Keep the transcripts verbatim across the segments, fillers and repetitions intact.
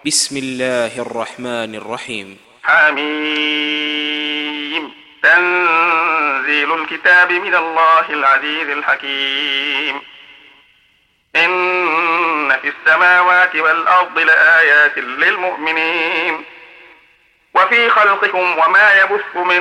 بسم الله الرحمن الرحيم. حميم. تنزيل الكتاب من الله العزيز الحكيم. إن في السماوات والأرض لآيات للمؤمنين وفي خلقكم وما يبث من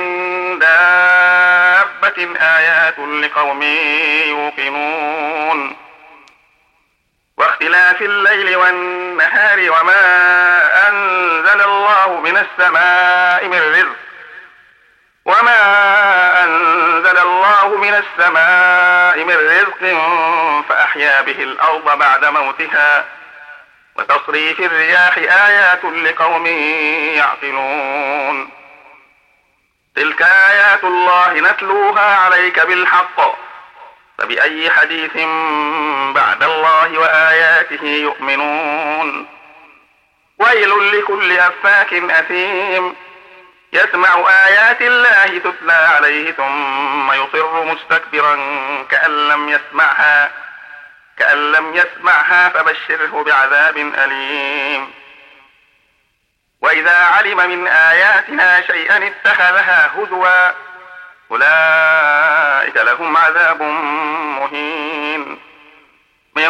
دابة آيات لقوم يوقنون واختلاف الليل والنهار وما أنزل الله من السماء من رزق وما أنزل الله من السماء من رزق فأحيا به الأرض بعد موتها وتصريف الرياح آيات لقوم يعقلون. تلك آيات الله نتلوها عليك بالحق فبأي حديث بعد الله وآياته يؤمنون. ويل لكل أفاك أثيم يسمع آيات الله تتلى عليه ثم يصر مستكبرا كأن لم يسمعها كأن لم يسمعها فبشره بعذاب أليم. وإذا علم من آياتنا شيئا اتخذها هزوا أولئك لهم عذاب مهين من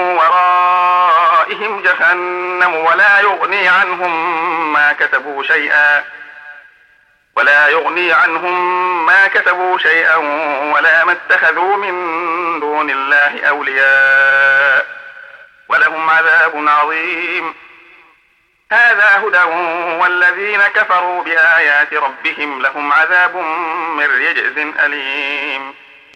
ورائهم جهنم ولا يغني عنهم ما كسبوا شيئا ولا يغني عنهم ما كسبوا شيئا ولا ما اتخذوا من دون الله أولياء ولهم عذاب عظيم. هذا هدى والذين كفروا بآيات ربهم لهم عذاب من رجز أليم.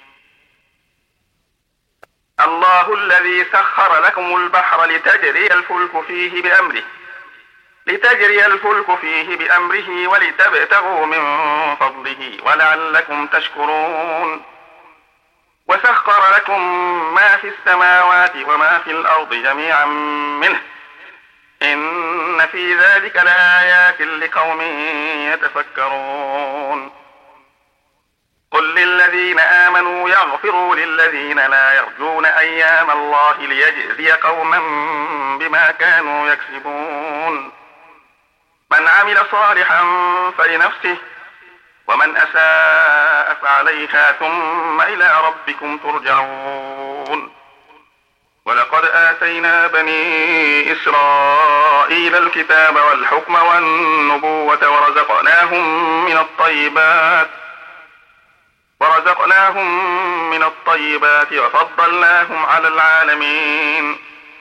الله الذي سخر لكم البحر لتجري الفلك فيه بأمره لتجري الفلك فيه بأمره ولتبتغوا من فضله ولعلكم تشكرون. وسخر لكم ما في السماوات وما في الأرض جميعا منه إن في ذلك لآيات لقوم يتفكرون. قل للذين آمنوا يغفروا للذين لا يرجون أيام الله ليجزي قوما بما كانوا يكسبون. من عمل صالحا فلنفسه ومن أساء فعليها ثم إلى ربكم ترجعون. ولقد آتينا بني إسرائيل الكتاب والحكم والنبوة ورزقناهم من الطيبات ورزقناهم من الطيبات وفضلناهم على العالمين.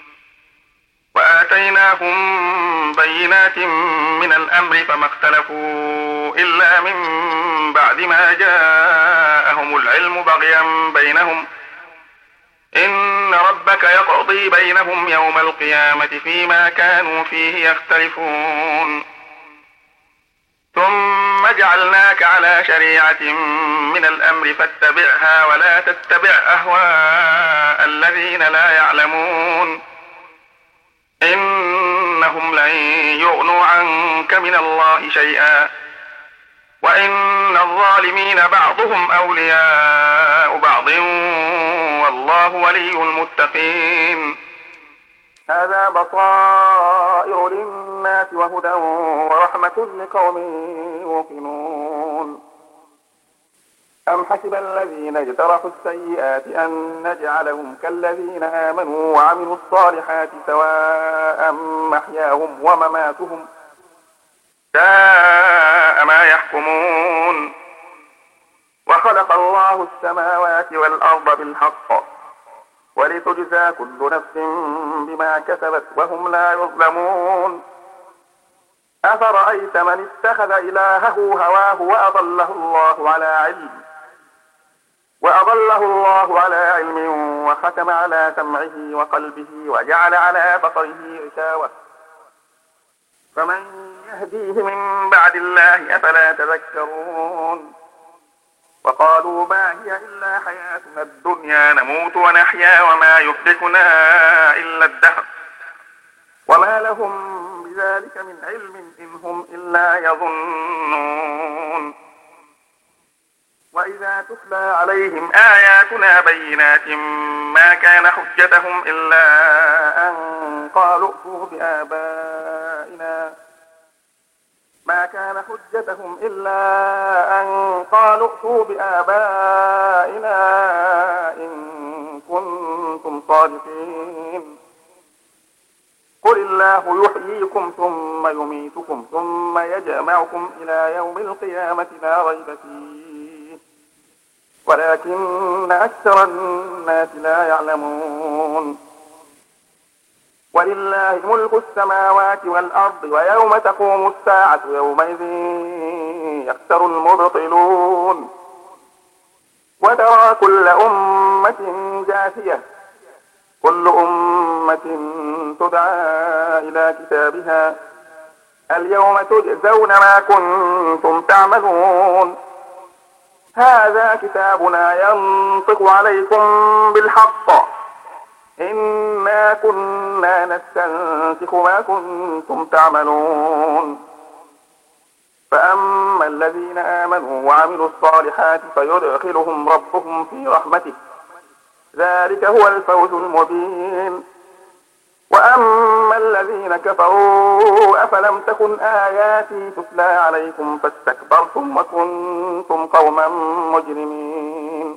وآتيناهم بينات من الأمر فما اختلفوا إلا من بعد ما جاءهم العلم بغيا بينهم إن ربك يقضي بينهم يوم القيامة فيما كانوا فيه يختلفون. ثم جعلناك على شريعة من الأمر فاتبعها ولا تتبع أهواء الذين لا يعلمون إنهم لن يغنوا عنك من الله شيئا وإن الظالمين بعضهم أولياء بعض والله ولي المتقين. هذا بصائر للناس وهدى ورحمة لقوم يوقنون. أم حسب الذين اجترحوا السيئات أن نجعلهم كالذين آمنوا وعملوا الصالحات سواء محياهم ومماتهم ساء ما يحكمون. وخلق الله السماوات والأرض بالحق ولتجزى كل نفس بما كسبت وهم لا يظلمون. أفرأيت من اتخذ إلهه هواه وأضله الله على علم وأضله الله على علم وختم على سمعه وقلبه وجعل على بصره غشاوة فمن يهديه من بعد الله أفلا تذكرون. وقالوا ما هي إلا حياتنا الدنيا نموت ونحيا وما يهلكنا إلا الدهر وما لهم بذلك من علم إن هم إلا يظنون. وإذا تتلى عليهم آياتنا بينات ما كان حجتهم إلا أن قالوا ائتوا بآبائنا كان حجتهم إلا أن قالوا ائتوا بآبائنا إن كنتم صادقين. قل الله يحييكم ثم يميتكم ثم يجمعكم إلى يوم القيامة لا ريب فيه ولكن أكثر الناس لا يعلمون. ولله ملك السماوات والأرض ويوم تقوم الساعة يومئذ يخسر المبطلون. وترى كل أمة جاثية كل أمة تدعى إلى كتابها اليوم تجزون ما كنتم تعملون. هذا كتابنا ينطق عليكم بالحق إنا كنا نستنسخ ما كنتم تعملون. فأما الذين آمنوا وعملوا الصالحات فيدخلهم ربهم في رحمته ذلك هو الفوز المبين. وأما الذين كفروا أفلم تكن آياتي تتلى عليكم فاستكبرتم وكنتم قوما مجرمين.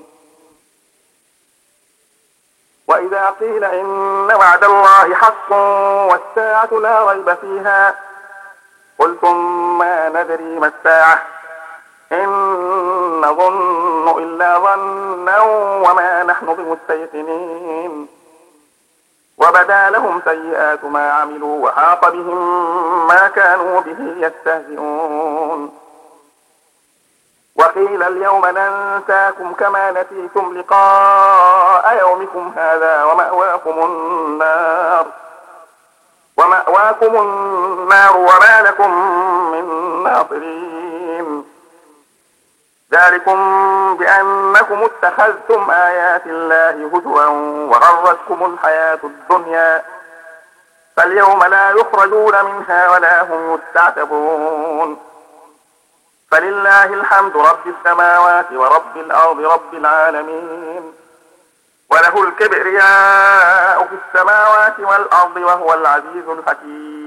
وإذا قيل إن وعد الله حق والساعة لا ريب فيها قلتم ما ندري ما الساعة إن نظن إلا ظنا وما نحن بمستيقنين. وبدا لهم سيئات ما عملوا وحاق بهم ما كانوا به يستهزئون. وقيل اليوم ننساكم كما نسيتم لقاء يومكم هذا ومأواكم النار ومأواكم النار وما لكم من ناصرين. ذلكم بأنكم اتخذتم آيات الله هزوا وغرتكم الحياة الدنيا فاليوم لا يخرجون منها ولا هم يستعتبون. فلله الحمد رب السماوات ورب الأرض رب العالمين وله الكبرياء في السماوات والأرض وهو العزيز الحكيم.